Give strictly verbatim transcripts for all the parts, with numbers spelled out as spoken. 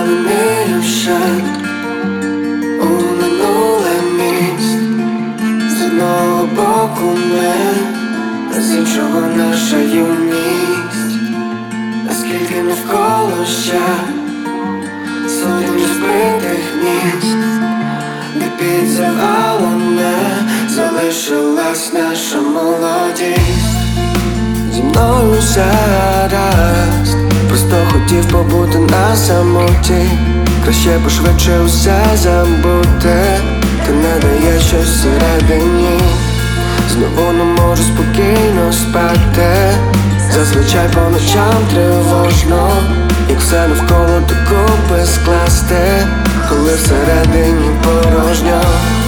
розвалений ущент, у минуле міст. З одного боку ми, а з іншого наша юність. Наскільки навколо ще сотень розбитих міст, де під завалами залишилась наша молодість. Зі мною все гаразд, просто хотів побути на самоті. Краще пошвидше усе забути, та не дає щось всередині. Знову не можу спокійно спати. Зазвичай по ночам тривожно, як все навколо докупи скласти, коли всередині порожньо.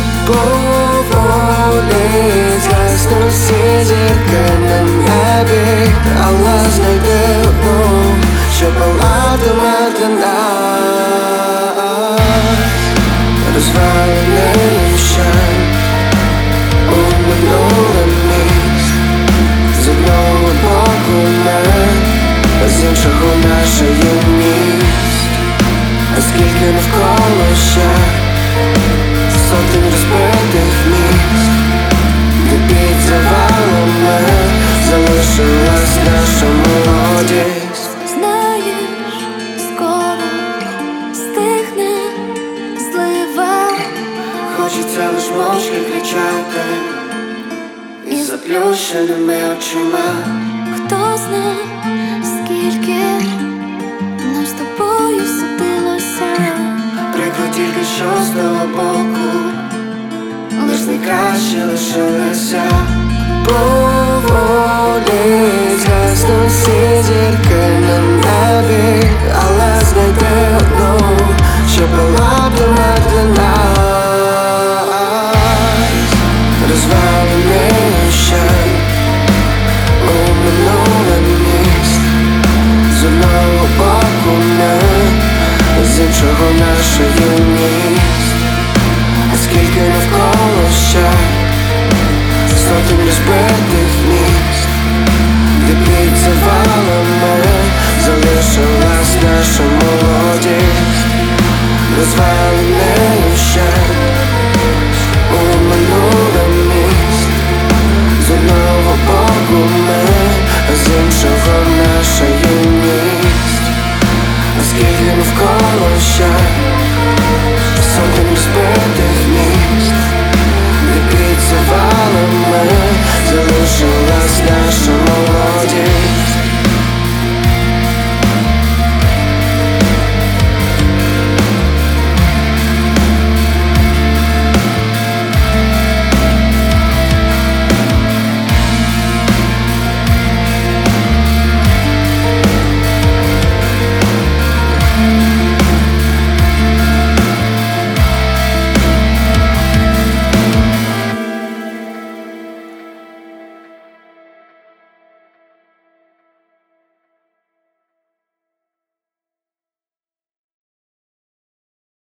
Поволі згасно всі зірки на небі, але знайди одну, що палатиме для нас. Розвалений ущент, у минуле міст. З одного боку ми, а з іншого наша юність. А скільки навколо ще сотень розбитих міст, де під завалами залишилась наша молодість. Знаєш, скоро стихне злива, хочеться лиш мовчки кричати із заплющеними очима. хто зна, скільки нам з тобою судилося. Прикро тільки що з того боку, лиш найкраще лишилося. Поволі згасно всі зірки на небі, але знайди одну, що палатиме для нас. Розвалений ущент, у минуле міст. З одного боку ми, з іншого наша юність. А скільки навколо ще сотень розбитих міст, де під завалами залишилась наша молодість. Розвалений ущент, у минуле міст. З одного боку ми, а з іншого наша юність. А скільки навколо ще